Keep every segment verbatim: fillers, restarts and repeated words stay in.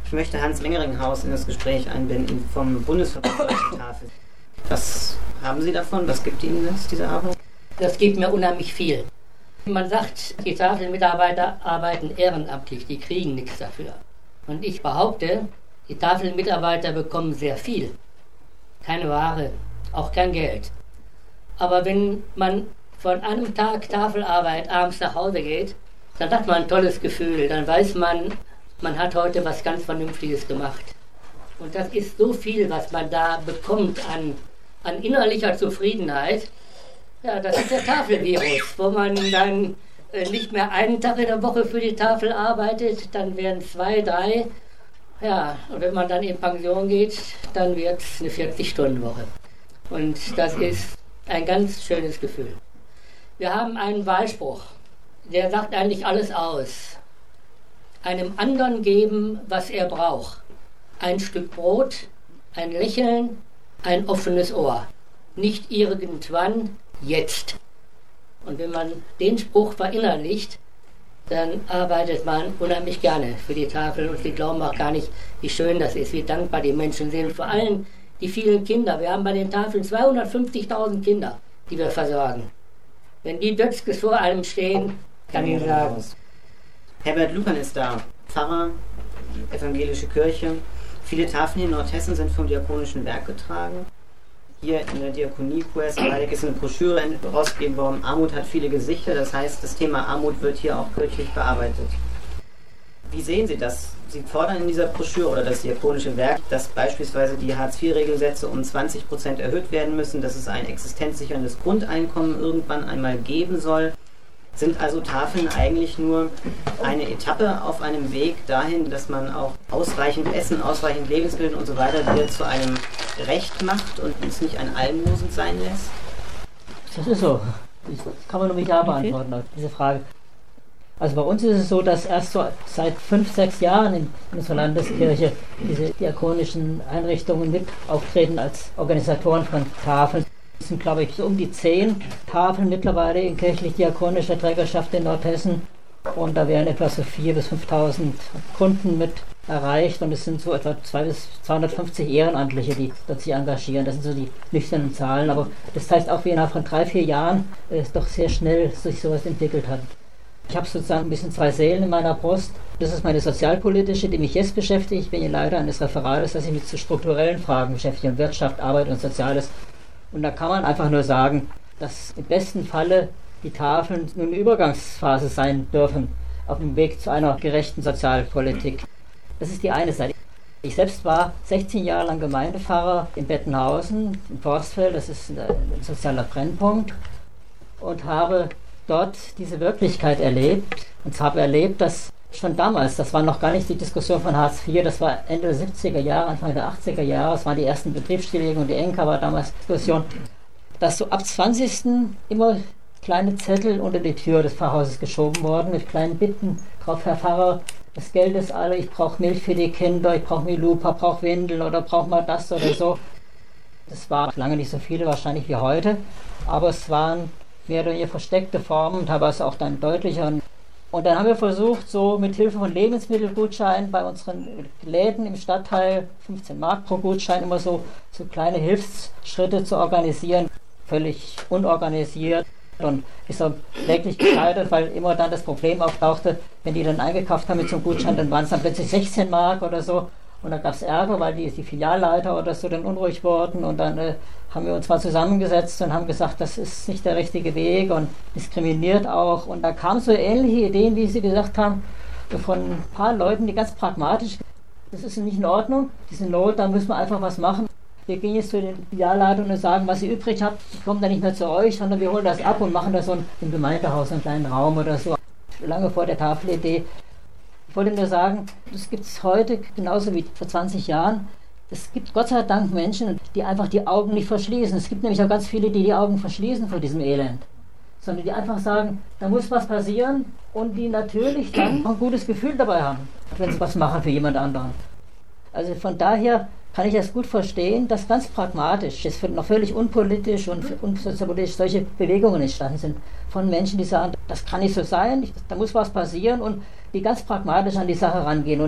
Ich möchte Hans Mengeringhaus in das Gespräch einbinden vom Bundesverband Deutsche Tafel. Was haben Sie davon? Was gibt Ihnen das, diese Arbeit? Das gibt mir unheimlich viel. Man sagt, die Tafelmitarbeiter arbeiten ehrenamtlich, die kriegen nichts dafür. Und ich behaupte, die Tafelmitarbeiter bekommen sehr viel. Keine Ware, auch kein Geld. Aber wenn man von einem Tag Tafelarbeit abends nach Hause geht, dann hat man ein tolles Gefühl. Dann weiß man, man hat heute was ganz Vernünftiges gemacht. Und das ist so viel, was man da bekommt an, an innerlicher Zufriedenheit. Ja, das ist der Tafelvirus, wo man dann äh, nicht mehr einen Tag in der Woche für die Tafel arbeitet, dann werden zwei, drei. Ja, und wenn man dann in Pension geht, dann wird es eine vierzig-Stunden-Woche. Und das ist ein ganz schönes Gefühl. Wir haben einen Wahlspruch, der sagt eigentlich alles aus. Einem anderen geben, was er braucht. Ein Stück Brot, ein Lächeln, ein offenes Ohr. Nicht irgendwann, jetzt. Und wenn man den Spruch verinnerlicht, dann arbeitet man unheimlich gerne für die Tafel und sie glauben auch gar nicht, wie schön das ist, wie dankbar die Menschen sind. Vor allem die vielen Kinder. Wir haben bei den Tafeln zweihundertfünfzigtausend Kinder, die wir versorgen. Wenn die Dötzkes vor einem stehen, kann ich sagen. Herbert Lukan ist da, Pfarrer, evangelische Kirche. Viele Tafeln in Nordhessen sind vom Diakonischen Werk getragen. Hier in der Diakonie Quest ist eine Broschüre rausgegeben worden. Armut hat viele Gesichter, das heißt, das Thema Armut wird hier auch kirchlich bearbeitet. Wie sehen Sie das? Sie fordern in dieser Broschüre oder das Diakonische Werk, dass beispielsweise die Hartz vier Regelsätze um zwanzig Prozent erhöht werden müssen, dass es ein existenzsicherndes Grundeinkommen irgendwann einmal geben soll. Sind also Tafeln eigentlich nur eine Etappe auf einem Weg dahin, dass man auch ausreichend Essen, ausreichend Lebensmittel und so weiter wieder zu einem Recht macht und es nicht ein Almosen sein lässt? Das ist so. Das kann man nur mit Ja beantworten, auf diese Frage. Also bei uns ist es so, dass erst so seit fünf, sechs Jahren in unserer Landeskirche diese diakonischen Einrichtungen mit auftreten als Organisatoren von Tafeln. Es sind, glaube ich, so um die zehn Tafeln mittlerweile in kirchlich-diakonischer Trägerschaft in Nordhessen. Und da werden etwa so viertausend bis fünftausend Kunden mit erreicht. Und es sind so etwa zweihundert bis zweihundertfünfzig Ehrenamtliche, die dort sich engagieren. Das sind so die nüchternen Zahlen. Aber das zeigt auch, wie innerhalb von drei, vier Jahren es doch sehr schnell sich sowas entwickelt hat. Ich habe sozusagen ein bisschen zwei Seelen in meiner Brust. Das ist meine sozialpolitische, die mich jetzt beschäftigt. Ich bin hier Leiter eines Referates, das sich mit so strukturellen Fragen beschäftigt, Wirtschaft, Arbeit und Soziales. Und da kann man einfach nur sagen, dass im besten Falle die Tafeln nur eine Übergangsphase sein dürfen auf dem Weg zu einer gerechten Sozialpolitik. Das ist die eine Seite. Ich selbst war sechzehn Jahre lang Gemeindepfarrer in Bettenhausen, in Forstfeld, das ist ein sozialer Brennpunkt, und habe dort diese Wirklichkeit erlebt und habe erlebt, dass schon damals, das war noch gar nicht die Diskussion von Hartz vier, das war Ende der siebziger Jahre, Anfang der achtziger Jahre, das waren die ersten Betriebsstilllegungen und die Enka war damals Diskussion, dass so ab zwanzigsten immer kleine Zettel unter die Tür des Pfarrhauses geschoben worden mit kleinen Bitten drauf: Herr Pfarrer, das Geld ist alle, ich brauche Milch für die Kinder, ich brauche Milupa, brauche Windeln oder brauche mal das oder so. Das waren lange nicht so viele wahrscheinlich wie heute, aber es waren mehr oder weniger versteckte Formen, teilweise auch dann deutlicher. Und dann haben wir versucht, so mit Hilfe von Lebensmittelgutscheinen bei unseren Läden im Stadtteil, fünfzehn Mark pro Gutschein, immer so, so kleine Hilfsschritte zu organisieren. Völlig unorganisiert und ist auch täglich gescheitert, weil immer dann das Problem auftauchte, wenn die dann eingekauft haben mit so einem Gutschein, dann waren es dann plötzlich sechzehn Mark oder so. Und dann gab es Ärger, weil die, die Filialleiter oder so dann unruhig wurden. Und dann äh, haben wir uns mal zusammengesetzt und haben gesagt, das ist nicht der richtige Weg und diskriminiert auch. Und da kamen so ähnliche Ideen, wie Sie gesagt haben, von ein paar Leuten, die ganz pragmatisch, das ist nicht in Ordnung, diese Not, da müssen wir einfach was machen. Wir gehen jetzt zu den Filialleitern und sagen, was ihr übrig habt, kommt dann nicht mehr zu euch, sondern wir holen das ab und machen das so im Gemeindehaus, einen kleinen Raum oder so. Lange vor der Tafelidee. Ich wollte nur sagen, das gibt es heute genauso wie vor zwanzig Jahren. Es gibt Gott sei Dank Menschen, die einfach die Augen nicht verschließen. Es gibt nämlich auch ganz viele, die die Augen verschließen vor diesem Elend. Sondern die einfach sagen, da muss was passieren und die natürlich dann auch ein gutes Gefühl dabei haben, wenn sie was machen für jemand anderen. Also von daher kann ich das gut verstehen, dass ganz pragmatisch, es noch völlig unpolitisch und unsozialpolitisch solche Bewegungen entstanden sind von Menschen, die sagen, das kann nicht so sein, da muss was passieren und die ganz pragmatisch an die Sache rangehen. Und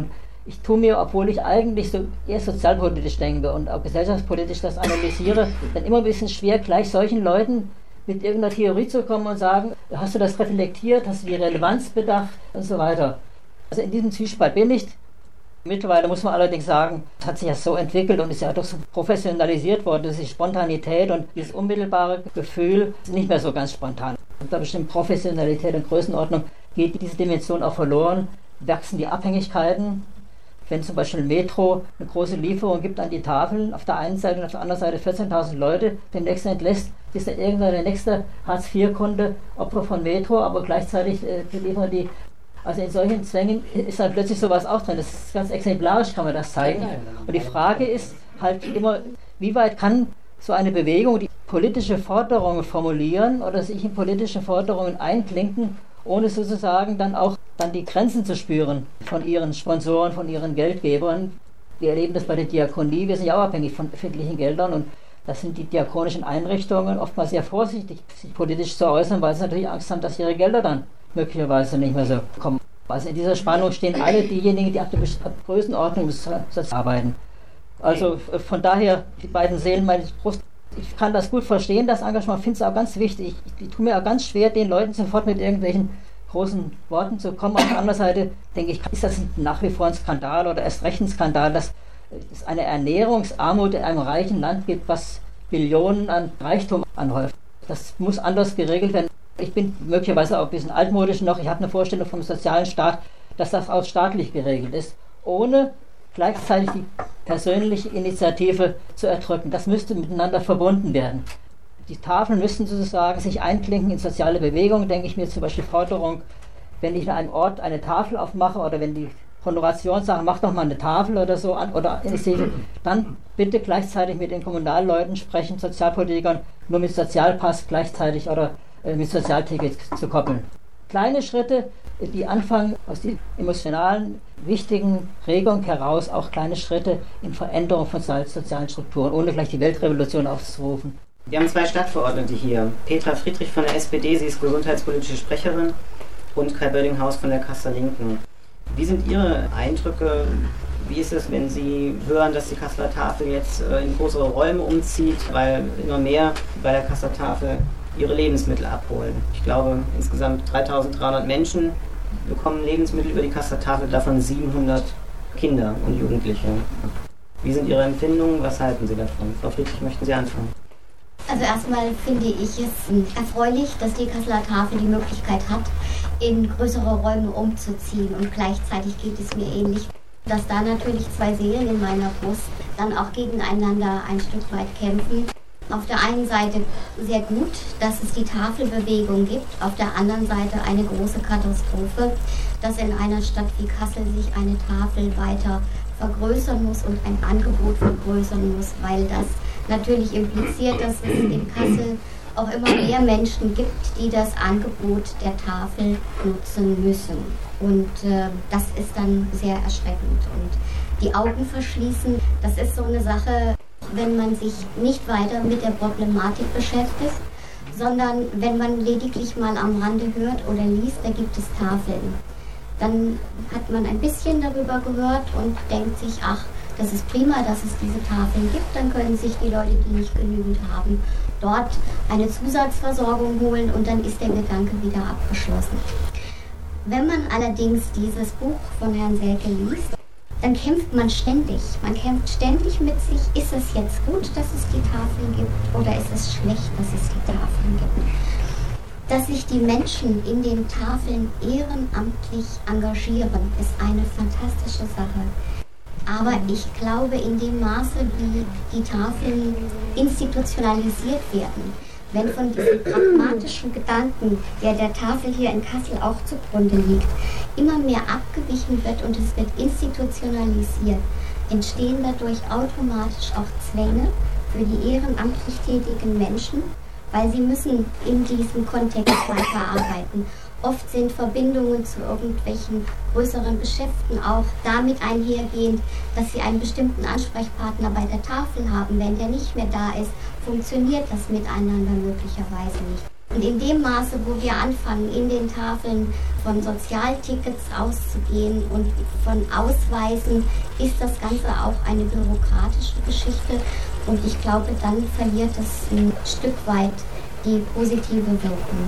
ich tue mir, obwohl ich eigentlich so eher sozialpolitisch denke und auch gesellschaftspolitisch das analysiere, dann immer ein bisschen schwer, gleich solchen Leuten mit irgendeiner Theorie zu kommen und sagen, hast du das reflektiert, hast du die Relevanz bedacht und so weiter. Also in diesem Zwiespalt bin ich. Mittlerweile muss man allerdings sagen, es hat sich ja so entwickelt und ist ja doch so professionalisiert worden, dass die Spontanität und dieses unmittelbare Gefühl ist nicht mehr so ganz spontan. Und da bestimmt Professionalität und Größenordnung geht diese Dimension auch verloren, wachsen die Abhängigkeiten. Wenn zum Beispiel Metro eine große Lieferung gibt an die Tafeln, auf der einen Seite und auf der anderen Seite vierzehntausend Leute, demnächst entlässt, ist dann irgendwann der nächste Hartz vier Kunde Opfer von Metro, aber gleichzeitig äh, liefern die. Also in solchen Zwängen ist dann plötzlich sowas auch drin. Das ist ganz exemplarisch, kann man das zeigen. Und die Frage ist halt immer, wie weit kann so eine Bewegung die politische Forderungen formulieren oder sich in politische Forderungen einklinken, ohne sozusagen dann auch dann die Grenzen zu spüren von ihren Sponsoren, von ihren Geldgebern. Wir erleben das bei der Diakonie, wir sind ja auch abhängig von öffentlichen Geldern und das sind die diakonischen Einrichtungen oftmals sehr vorsichtig, sich politisch zu äußern, weil sie natürlich Angst haben, dass ihre Gelder dann möglicherweise nicht mehr so kommen. Also in dieser Spannung stehen alle diejenigen, die ab der Größenordnung des Sozials arbeiten. Also von daher, die beiden Seelen meines Brust, ich kann das gut verstehen, das Engagement, finde es auch ganz wichtig. Ich, ich tue mir auch ganz schwer, den Leuten sofort mit irgendwelchen großen Worten zu kommen. Auf der anderen Seite denke ich, ist das nach wie vor ein Skandal oder erst recht ein Skandal, dass es eine Ernährungsarmut in einem reichen Land gibt, was Billionen an Reichtum anhäuft. Das muss anders geregelt werden. Ich bin möglicherweise auch ein bisschen altmodisch noch. Ich habe eine Vorstellung vom sozialen Staat, dass das auch staatlich geregelt ist, ohne gleichzeitig die persönliche Initiative zu erdrücken. Das müsste miteinander verbunden werden. Die Tafeln müssten sozusagen sich einklinken in soziale Bewegungen, denke ich mir zum Beispiel Forderung, wenn ich in einem Ort eine Tafel aufmache oder wenn die Honoration sagen, mach doch mal eine Tafel oder so an, oder dann bitte gleichzeitig mit den Kommunalleuten sprechen, Sozialpolitikern, nur mit Sozialpass gleichzeitig oder äh, mit Sozialtickets zu koppeln. Kleine Schritte, die anfangen aus der emotionalen, wichtigen Regung heraus, auch kleine Schritte in Veränderung von sozialen Strukturen, ohne gleich die Weltrevolution aufzurufen. Wir haben zwei Stadtverordnete hier. Petra Friedrich von der S P D, sie ist gesundheitspolitische Sprecherin, und Kai Böllinghaus von der Kasseler Linken. Wie sind Ihre Eindrücke? Wie ist es, wenn Sie hören, dass die Kasseler Tafel jetzt in größere Räume umzieht, weil immer mehr bei der Kasseler Tafel ihre Lebensmittel abholen? Ich glaube, insgesamt dreitausenddreihundert Menschen bekommen Lebensmittel über die Kasseler Tafel, davon siebenhundert Kinder und Jugendliche. Wie sind Ihre Empfindungen? Was halten Sie davon? Frau Friedrich, möchten Sie anfangen? Also erstmal finde ich es erfreulich, dass die Kasseler Tafel die Möglichkeit hat, in größere Räume umzuziehen, und gleichzeitig geht es mir ähnlich, dass da natürlich zwei Seelen in meiner Brust dann auch gegeneinander ein Stück weit kämpfen. Auf der einen Seite sehr gut, dass es die Tafelbewegung gibt, auf der anderen Seite eine große Katastrophe, dass in einer Stadt wie Kassel sich eine Tafel weiter vergrößern muss und ein Angebot vergrößern muss, weil das natürlich impliziert, dass es in Kassel auch immer mehr Menschen gibt, die das Angebot der Tafel nutzen müssen. Und äh, das ist dann sehr erschreckend. Und die Augen verschließen, das ist so eine Sache, wenn man sich nicht weiter mit der Problematik beschäftigt, sondern wenn man lediglich mal am Rande hört oder liest, da gibt es Tafeln. Dann hat man ein bisschen darüber gehört und denkt sich, ach, das ist prima, dass es diese Tafeln gibt, dann können sich die Leute, die nicht genügend haben, dort eine Zusatzversorgung holen und dann ist der Gedanke wieder abgeschlossen. Wenn man allerdings dieses Buch von Herrn Selke liest, dann kämpft man ständig. Man kämpft ständig mit sich, ist es jetzt gut, dass es die Tafeln gibt, oder ist es schlecht, dass es die Tafeln gibt. Dass sich die Menschen in den Tafeln ehrenamtlich engagieren, ist eine fantastische Sache. Aber ich glaube, in dem Maße, wie die Tafeln institutionalisiert werden, wenn von diesem pragmatischen Gedanken, der der Tafel hier in Kassel auch zugrunde liegt, immer mehr abgewichen wird und es wird institutionalisiert, entstehen dadurch automatisch auch Zwänge für die ehrenamtlich tätigen Menschen, weil sie müssen in diesem Kontext weiterarbeiten. Oft sind Verbindungen zu irgendwelchen größeren Geschäften auch damit einhergehend, dass sie einen bestimmten Ansprechpartner bei der Tafel haben. Wenn der nicht mehr da ist, funktioniert das miteinander möglicherweise nicht. Und in dem Maße, wo wir anfangen, in den Tafeln von Sozialtickets auszugehen und von Ausweisen, ist das Ganze auch eine bürokratische Geschichte. Und ich glaube, dann verliert es ein Stück weit die positive Wirkung.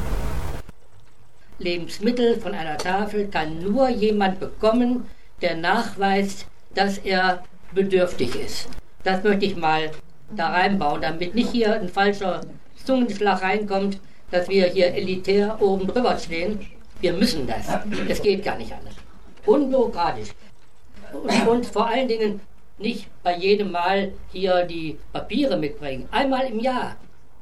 Lebensmittel von einer Tafel kann nur jemand bekommen, der nachweist, dass er bedürftig ist. Das möchte ich mal da reinbauen, damit nicht hier ein falscher Zungenschlag reinkommt, dass wir hier elitär oben drüber stehen. Wir müssen das. Es geht gar nicht anders. Unbürokratisch. Und, und vor allen Dingen nicht bei jedem Mal hier die Papiere mitbringen. Einmal im Jahr.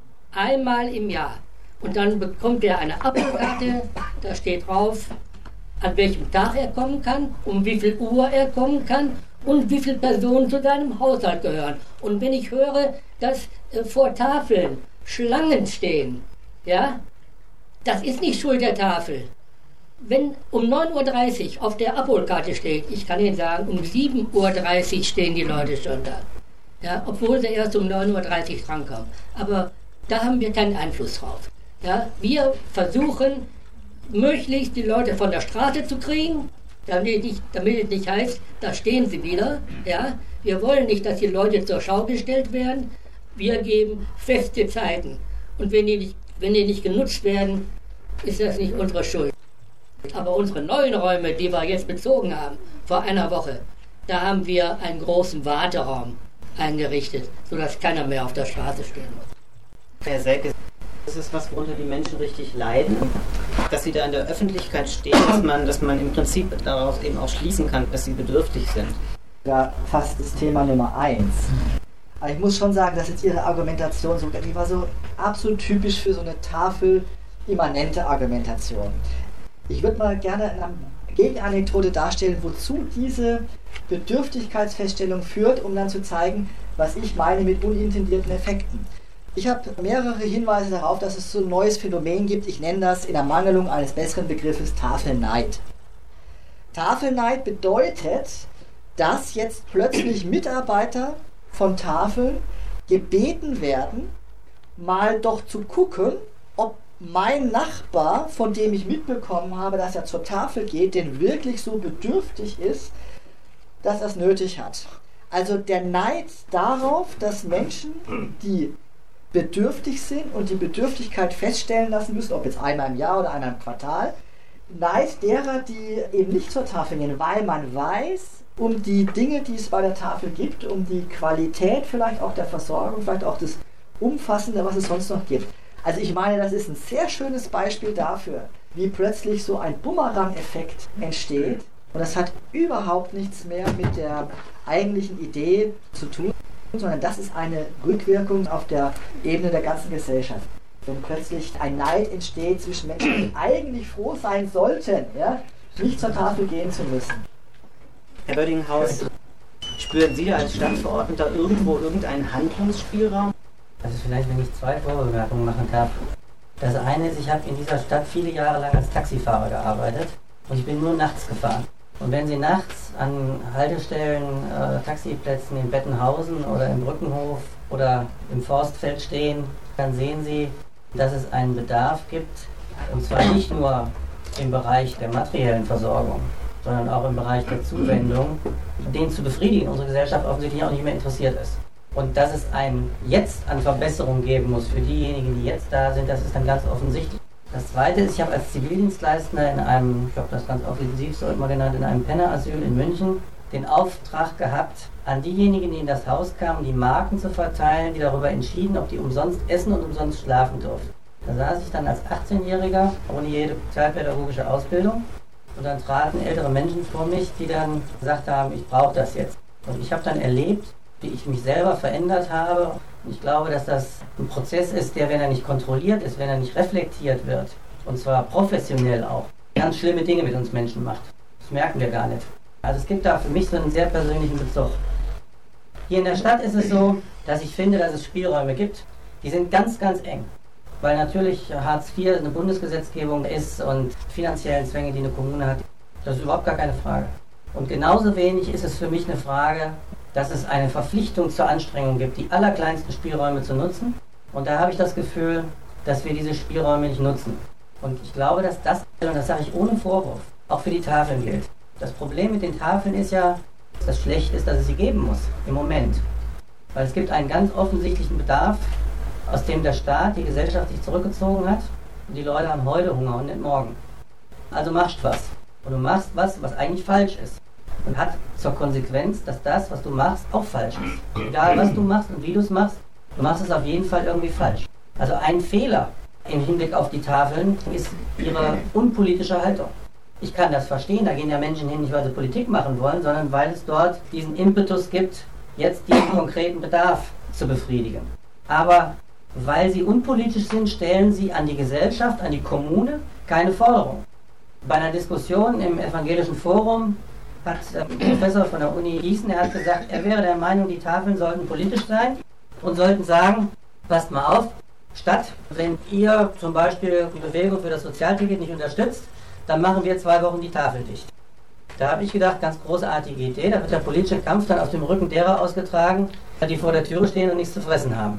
Einmal im Jahr. Und dann bekommt er eine Abholkarte, da steht drauf, an welchem Tag er kommen kann, um wie viel Uhr er kommen kann und wie viele Personen zu seinem Haushalt gehören. Und wenn ich höre, dass äh, vor Tafeln Schlangen stehen, ja, das ist nicht Schuld der Tafel. Wenn um neun Uhr dreißig auf der Abholkarte steht, ich kann Ihnen sagen, um sieben Uhr dreißig stehen die Leute schon da. Ja, obwohl sie erst um neun Uhr dreißig drankommen. Aber da haben wir keinen Einfluss drauf. Ja, wir versuchen, möglichst die Leute von der Straße zu kriegen, damit, nicht, damit es nicht heißt, da stehen sie wieder. Ja, wir wollen nicht, dass die Leute zur Schau gestellt werden. Wir geben feste Zeiten. Und wenn die nicht, wenn die nicht genutzt werden, ist das nicht unsere Schuld. Aber unsere neuen Räume, die wir jetzt bezogen haben, vor einer Woche, da haben wir einen großen Warteraum eingerichtet, sodass keiner mehr auf der Straße stehen muss. Herr Selke, das ist was, worunter die Menschen richtig leiden, dass sie da in der Öffentlichkeit stehen, dass man, dass man im Prinzip daraus eben auch schließen kann, dass sie bedürftig sind. Ja, fast das Thema Nummer eins. Aber ich muss schon sagen, dass jetzt Ihre Argumentation so, die war so absolut typisch für so eine tafelimmanente Argumentation. Ich würde mal gerne eine Gegenanekdote darstellen, wozu diese Bedürftigkeitsfeststellung führt, um dann zu zeigen, was ich meine mit unintendierten Effekten. Ich habe mehrere Hinweise darauf, dass es so ein neues Phänomen gibt. Ich nenne das in Ermangelung eines besseren Begriffes Tafelneid. Tafelneid bedeutet, dass jetzt plötzlich Mitarbeiter von Tafeln gebeten werden, mal doch zu gucken, ob mein Nachbar, von dem ich mitbekommen habe, dass er zur Tafel geht, denn wirklich so bedürftig ist, dass er es nötig hat. Also der Neid darauf, dass Menschen, die bedürftig sind und die Bedürftigkeit feststellen lassen müssen, ob jetzt einmal im Jahr oder einmal im Quartal, Neid derer, die eben nicht zur Tafel gehen, weil man weiß um die Dinge, die es bei der Tafel gibt, um die Qualität vielleicht auch der Versorgung, vielleicht auch das Umfassende, was es sonst noch gibt. Also ich meine, das ist ein sehr schönes Beispiel dafür, wie plötzlich so ein Bumerang-Effekt entsteht. Und das hat überhaupt nichts mehr mit der eigentlichen Idee zu tun, sondern das ist eine Rückwirkung auf der Ebene der ganzen Gesellschaft. Wenn plötzlich ein Neid entsteht zwischen Menschen, die eigentlich froh sein sollten, ja, nicht zur Tafel gehen zu müssen. Herr Böddinghaus, spüren Sie da als Stadtverordneter irgendwo irgendeinen Handlungsspielraum? Also vielleicht, wenn ich zwei Vorbemerkungen machen darf. Das eine ist, ich habe in dieser Stadt viele Jahre lang als Taxifahrer gearbeitet und ich bin nur nachts gefahren. Und wenn Sie nachts an Haltestellen, äh, Taxiplätzen in Bettenhausen oder im Brückenhof oder im Forstfeld stehen, dann sehen Sie, dass es einen Bedarf gibt, und zwar nicht nur im Bereich der materiellen Versorgung, sondern auch im Bereich der Zuwendung, den zu befriedigen unsere Gesellschaft offensichtlich auch nicht mehr interessiert ist. Und dass es ein Jetzt an Verbesserung geben muss für diejenigen, die jetzt da sind, das ist dann ganz offensichtlich. Das Zweite ist, ich habe als Zivildienstleister in einem, ich glaube das ganz offensiv so immer genannt, in einem Pennerasyl in München, den Auftrag gehabt, an diejenigen, die in das Haus kamen, die Marken zu verteilen, die darüber entschieden, ob die umsonst essen und umsonst schlafen durften. Da saß ich dann als achtzehnjähriger, ohne jede sozialpädagogische Ausbildung, und dann traten ältere Menschen vor mich, die dann gesagt haben, ich brauche das jetzt. Und ich habe dann erlebt, wie ich mich selber verändert habe. Und ich glaube, dass das ein Prozess ist, der, wenn er nicht kontrolliert ist, wenn er nicht reflektiert wird, und zwar professionell auch, ganz schlimme Dinge mit uns Menschen macht. Das merken wir gar nicht. Also es gibt da für mich so einen sehr persönlichen Bezug. Hier in der Stadt ist es so, dass ich finde, dass es Spielräume gibt, die sind ganz, ganz eng. Weil natürlich Hartz vier eine Bundesgesetzgebung ist und finanziellen Zwänge, die eine Kommune hat, das ist überhaupt gar keine Frage. Und genauso wenig ist es für mich eine Frage, dass es eine Verpflichtung zur Anstrengung gibt, die allerkleinsten Spielräume zu nutzen. Und da habe ich das Gefühl, dass wir diese Spielräume nicht nutzen. Und ich glaube, dass das, und das sage ich ohne Vorwurf, auch für die Tafeln gilt. Das Problem mit den Tafeln ist ja, dass das schlecht ist, dass es sie geben muss, im Moment. Weil es gibt einen ganz offensichtlichen Bedarf, aus dem der Staat, die Gesellschaft sich zurückgezogen hat und die Leute haben heute Hunger und nicht morgen. Also machst was. Und du machst was, was eigentlich falsch ist. Und hat zur Konsequenz, dass das, was du machst, auch falsch ist. Egal was du machst und wie du es machst, du machst es auf jeden Fall irgendwie falsch. Also ein Fehler im Hinblick auf die Tafeln ist ihre unpolitische Haltung. Ich kann das verstehen, da gehen ja Menschen hin, nicht weil sie Politik machen wollen, sondern weil es dort diesen Impetus gibt, jetzt diesen konkreten Bedarf zu befriedigen. Aber weil sie unpolitisch sind, stellen sie an die Gesellschaft, an die Kommune keine Forderung. Bei einer Diskussion im Evangelischen Forum hat ein Professor von der Uni Gießen, er hat gesagt, er wäre der Meinung, die Tafeln sollten politisch sein und sollten sagen, passt mal auf, statt, wenn ihr zum Beispiel die Bewegung für das Sozialticket nicht unterstützt, dann machen wir zwei Wochen die Tafel dicht. Da habe ich gedacht, ganz großartige Idee, da wird der politische Kampf dann auf dem Rücken derer ausgetragen, die vor der Türe stehen und nichts zu fressen haben.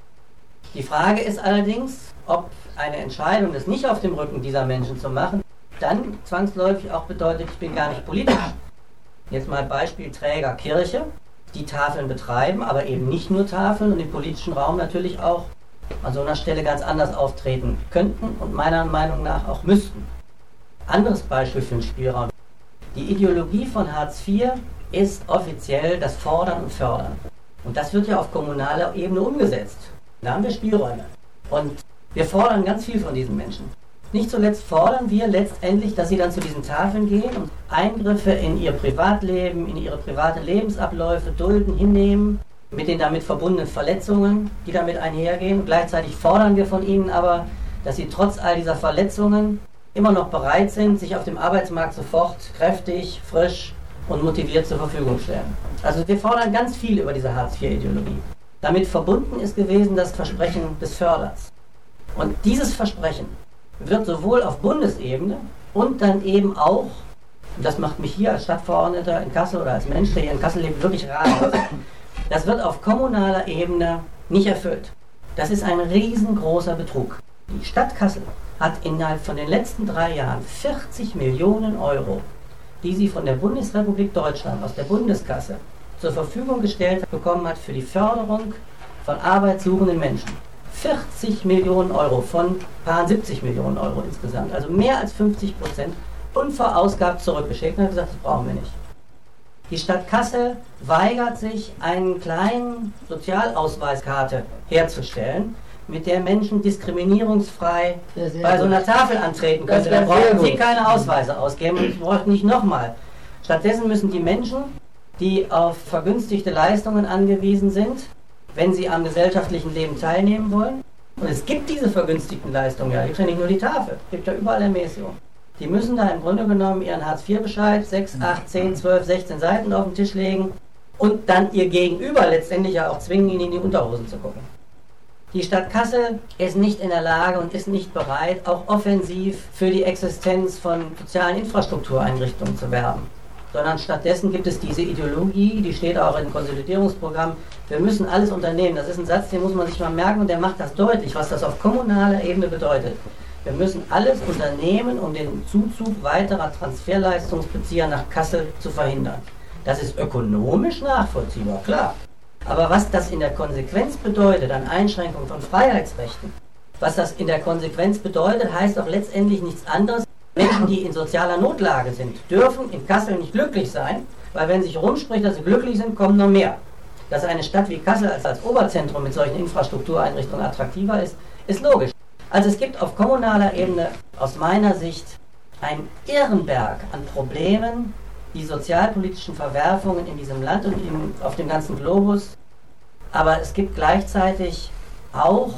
Die Frage ist allerdings, ob eine Entscheidung, das nicht auf dem Rücken dieser Menschen zu machen, dann zwangsläufig auch bedeutet, ich bin gar nicht politisch. Jetzt mal Beispiel Träger Kirche, die Tafeln betreiben, aber eben nicht nur Tafeln und im politischen Raum natürlich auch an so einer Stelle ganz anders auftreten könnten und meiner Meinung nach auch müssten. Anderes Beispiel für den Spielraum. Die Ideologie von Hartz vier ist offiziell das Fordern und Fördern. Und das wird ja auf kommunaler Ebene umgesetzt. Da haben wir Spielräume. Und wir fordern ganz viel von diesen Menschen. Nicht zuletzt fordern wir letztendlich, dass sie dann zu diesen Tafeln gehen und Eingriffe in ihr Privatleben, in ihre private Lebensabläufe dulden, hinnehmen, mit den damit verbundenen Verletzungen, die damit einhergehen. Und gleichzeitig fordern wir von ihnen aber, dass sie trotz all dieser Verletzungen immer noch bereit sind, sich auf dem Arbeitsmarkt sofort kräftig, frisch und motiviert zur Verfügung stellen. Also wir fordern ganz viel über diese Hartz vier Ideologie. Damit verbunden ist gewesen das Versprechen des Förderns. Und dieses Versprechen wird sowohl auf Bundesebene und dann eben auch, und das macht mich hier als Stadtverordneter in Kassel oder als Mensch, der hier in Kassel lebt, wirklich ratlos, das wird auf kommunaler Ebene nicht erfüllt. Das ist ein riesengroßer Betrug. Die Stadt Kassel hat innerhalb von den letzten drei Jahren vierzig Millionen Euro, die sie von der Bundesrepublik Deutschland aus der Bundeskasse zur Verfügung gestellt bekommen hat für die Förderung von arbeitssuchenden Menschen. vierzig Millionen Euro von siebzig Millionen Euro insgesamt, also mehr als fünfzig Prozent, unverausgabt zurückgeschickt und hat gesagt, das brauchen wir nicht. Die Stadt Kassel weigert sich, eine kleine Sozialausweiskarte herzustellen, mit der Menschen diskriminierungsfrei bei so einer Tafel antreten können. Da brauchen sie keine Ausweise ausgeben und bräuchten nicht nochmal. Stattdessen müssen die Menschen, die auf vergünstigte Leistungen angewiesen sind, wenn sie am gesellschaftlichen Leben teilnehmen wollen, und es gibt diese vergünstigten Leistungen, ja, es gibt ja nicht nur die Tafel, es gibt ja überall Ermäßigung. Die müssen da im Grunde genommen ihren Hartz vier Bescheid, sechs, acht, zehn, zwölf, sechzehn Seiten auf den Tisch legen und dann ihr Gegenüber letztendlich ja auch zwingen, ihnen in die Unterhosen zu gucken. Die Stadt Kassel ist nicht in der Lage und ist nicht bereit, auch offensiv für die Existenz von sozialen Infrastruktureinrichtungen zu werben. Sondern stattdessen gibt es diese Ideologie, die steht auch im Konsolidierungsprogramm, wir müssen alles unternehmen. Das ist ein Satz, den muss man sich mal merken und der macht das deutlich, was das auf kommunaler Ebene bedeutet. Wir müssen alles unternehmen, um den Zuzug weiterer Transferleistungsbezieher nach Kassel zu verhindern. Das ist ökonomisch nachvollziehbar, klar. Aber was das in der Konsequenz bedeutet an Einschränkung von Freiheitsrechten, was das in der Konsequenz bedeutet, heißt auch letztendlich nichts anderes. Menschen, die in sozialer Notlage sind, dürfen in Kassel nicht glücklich sein, weil wenn sich rumspricht, dass sie glücklich sind, kommen noch mehr. Dass eine Stadt wie Kassel als, als Oberzentrum mit solchen Infrastruktureinrichtungen attraktiver ist, ist logisch. Also es gibt auf kommunaler Ebene aus meiner Sicht einen Irrenberg an Problemen, die sozialpolitischen Verwerfungen in diesem Land und in, auf dem ganzen Globus. Aber es gibt gleichzeitig auch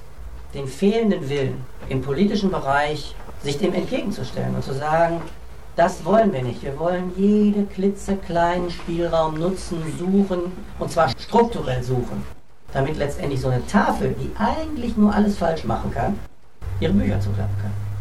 den fehlenden Willen im politischen Bereich, sich dem entgegenzustellen und zu sagen, das wollen wir nicht. Wir wollen jede klitzekleinen Spielraum nutzen, suchen, und zwar strukturell suchen, damit letztendlich so eine Tafel, die eigentlich nur alles falsch machen kann, ihre Bücher zuklappen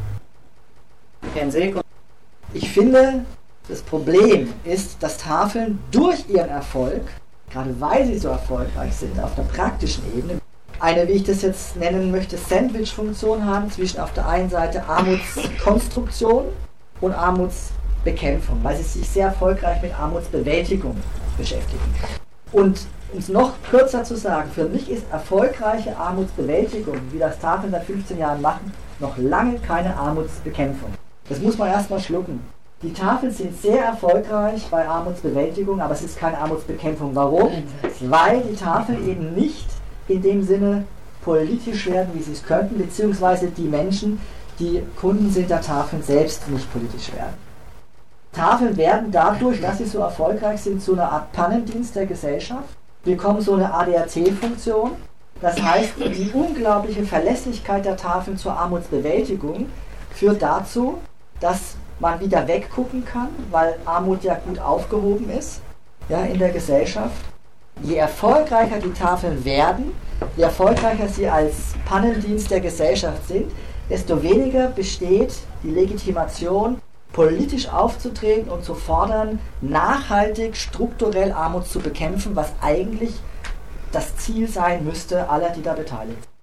kann. Herrn Silk. Ich finde, das Problem ist, dass Tafeln durch ihren Erfolg, gerade weil sie so erfolgreich sind auf der praktischen Ebene, eine, wie ich das jetzt nennen möchte, Sandwich-Funktion haben zwischen auf der einen Seite Armutskonstruktion und Armutsbekämpfung, weil sie sich sehr erfolgreich mit Armutsbewältigung beschäftigen. Und um es noch kürzer zu sagen, für mich ist erfolgreiche Armutsbewältigung, wie das Tafeln seit fünfzehn Jahren machen, noch lange keine Armutsbekämpfung. Das muss man erstmal schlucken. Die Tafeln sind sehr erfolgreich bei Armutsbewältigung, aber es ist keine Armutsbekämpfung. Warum? Weil die Tafeln eben nicht in dem Sinne politisch werden, wie sie es könnten, beziehungsweise die Menschen, die Kunden sind der Tafeln, selbst nicht politisch werden. Tafeln werden dadurch, dass sie so erfolgreich sind, zu einer Art Pannendienst der Gesellschaft, bekommen so eine A D A C-Funktion. Das heißt, die unglaubliche Verlässlichkeit der Tafeln zur Armutsbewältigung führt dazu, dass man wieder weggucken kann, weil Armut ja gut aufgehoben ist, ja, in der Gesellschaft. Je erfolgreicher die Tafeln werden, je erfolgreicher sie als Pannendienst der Gesellschaft sind, desto weniger besteht die Legitimation, politisch aufzutreten und zu fordern, nachhaltig, strukturell Armut zu bekämpfen, was eigentlich das Ziel sein müsste aller, die da beteiligt sind.